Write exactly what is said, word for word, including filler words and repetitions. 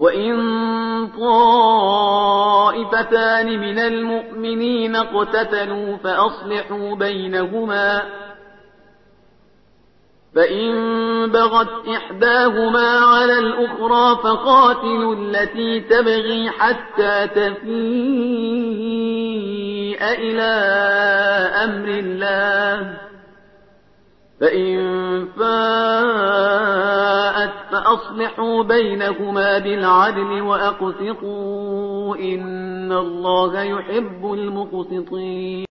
وإن طائفتان من المؤمنين اقتتلوا فأصلحوا بينهما فإن بغت إحداهما على الأخرى فقاتلوا التي تبغي حتى تفيء إلى أمر الله فإن فاءت فأصلحوا بينهما بالعدل وأقسطوا إن الله يحب المقسطين